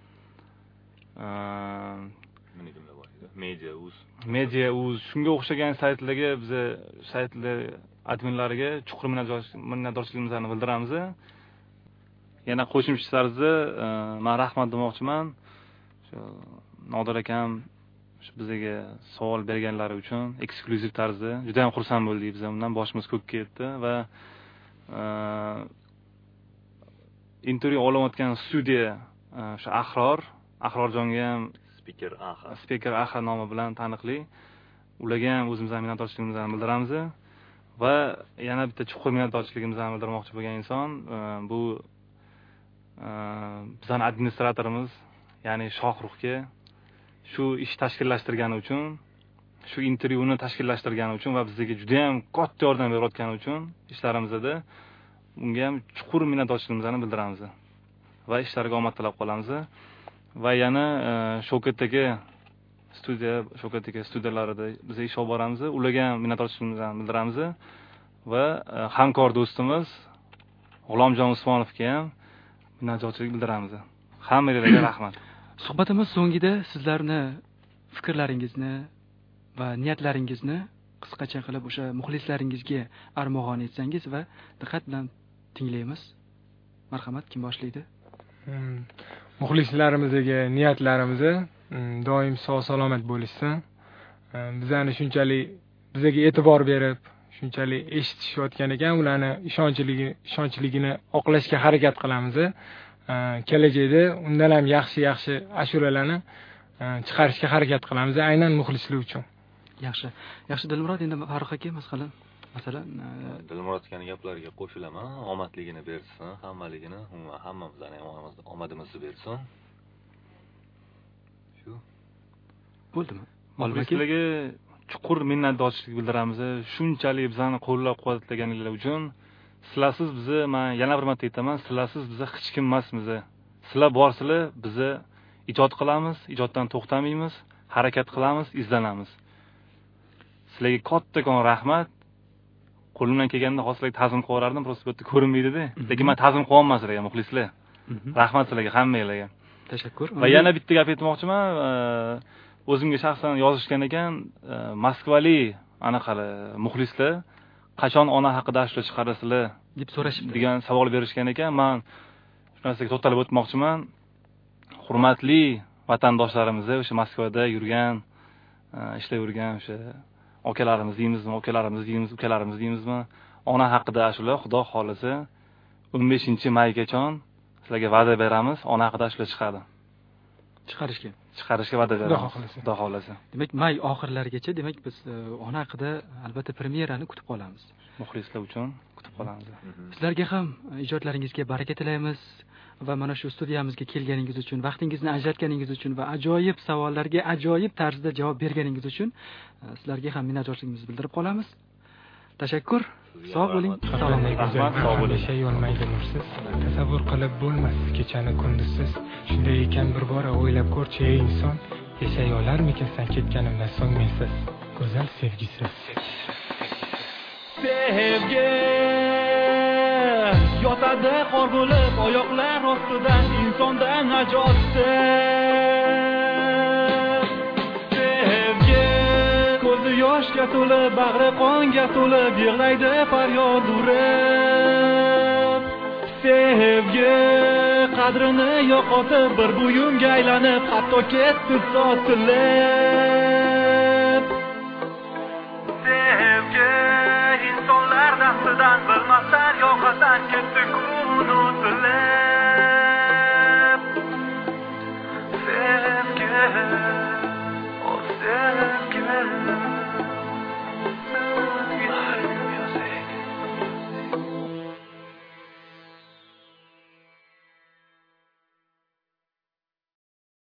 Media.uz shunga o'xshagan saytlarga biz saytlar adminlariga chuqur minnatdorchiligimizni bildiramiz. Yana qo'shimcha tarzda men rahmat demoqchiman. Shu Nodir akam bizga savol berganlari uchun eksklyuziv tarzda juda ham xursand bo'ldik. Biz undan boshimiz ko'kka yetdi va intervyu olayotgan studiya o'sha Ahrorjonga ham Speaker Ahra nomi bilan taniqli. Ularga ham o'zimizning minnatdorchiligimizni bildiramiz va yana bitta chuqur minnatdorchiligimizni bildirmoqchi bo'lgan inson bu bizning administratorimiz, ya'ni Shohruxga shu ish tashkillashtirgani uchun shu intervyuni tashkillashtirgani uchun va bizga juda ham katta yordam berayotgani uchun ishlarimizda unga ham chuqur minnatdorchiligimizni bildiramiz va ishlariga omad tilab qolamiz. Va yana Shavkatdagi studiyalarida biz ish olib boramiz. Ularga ham minnatdorchiligimizni bildiramiz va hamkor do'stimiz G'ulomjon Usmonovga ham minnatdorchilik bildiramiz. Hammalarga rahmat. Suhbatimiz so'ngida sizlarni fikrlaringizni va niyatlaringizni qisqacha qilib o'sha muxlislaringizga armog'on etsangiz va diqqat bilan tinglaymiz. Marhamat, kim boshlaydi? Muxlislarimizga niyatlarimiz doim sog' salomat bo'lishsin. Bizani shunchalik bizga e'tibor berib, shunchalik eshitishayotgan ekan, ularni ishonchligini oqlashga harakat qilamiz. Kelajakda undan ham yaxshi ashulalarni chiqarishga harakat qilamiz, aynan muxlislar uchun. Yaxshi Dilmurod, endi Farruh aka masalan Dilmurodning gaplariga qo'shilaman. Omadligini bersin, hammaligini, hammamizdan ham omadimizni bersin. Shu bo'ldimi? Muxlislarga chuqur minnatdorchilik bildiramiz. Shunchalik bizani qo'llab-quvvatlaganinglar uchun. Sizlarsiz bizni, men yana bir marta aytaman, sizlarsiz bizni hech kim emasmiz. Sizlar borsizlar, biz ijod qilamiz, ijoddan to'xtamaymiz, harakat qilamiz, izlanamiz. Sizlarga kattakon rahmat. Qo'limdan kelganda hozirlik ta'zim qilib yuborardim, prosta bu yerda ko'rinmaydi-da. Lekin men ta'zim qilyapman sizlarga, muxlislar. Rahmat sizlarga, hammanglarga. Tashakkur. Va yana bitta gap aytmoqchiman. O'zimga shaxsan yozishgan ekan, Moskvalik anaqali muxlislar qachon ona haqida ashula chiqarasizlar deb so'rashibdi degan savol berishgan ekan. Men shu narsaga to'xtalib o'tmoqchiman. Hurmatli vatandoshlarimiz, o'sha Moskvada yurgan, ishlab yurgan o'sha akalarimiz deymizmi? Ona haqida ashula, Xudo xolisa 15-maygacha sizlarga va'da beramiz, ona haqida ashula chiqadi. Chiqarishga va'da beramiz. Xudo xolisa. Demak, may oxirlarigacha, demak biz ona haqida albatta premyerani kutib qolamiz. Muxlislar uchun kutib qolamiz. Sizlarga ham ijodlaringizga baraka tilaymiz va mana shu studiyamizga kelganingiz uchun, vaqtingizni ajratganingiz uchun va ajoyib savollarga ajoyib tarzda javob berganingiz uchun sizlarga ham minnatdorchiligimizni bildirib qolamiz. Tashakkur. Sog' bo'ling. Salomat bo'ling. Yashayolmaydi nursiz. Tasavvur qilib bo'lmas kechani kunduzsiz. Shunday ekan bir bora o'ylab ko'rchi ey inson, yashay olarmikin sen ketganimdan so'ng mensiz, go'zal sevgisiz. Sevgi yotadi qor bo'lib oyoqlar ostidan insondan najotdir. Sevgi ko'zi yoshga to'lib, bag'ri qonga to'lib, yig'laydi faryod urib. Sevgi qadrini yo'qotib, bir buyumga aylanib, hatto ketdi sotilib. Sevgi insonlar nafsidan bilmasdan yo'qotdan ketdi kun unutilib.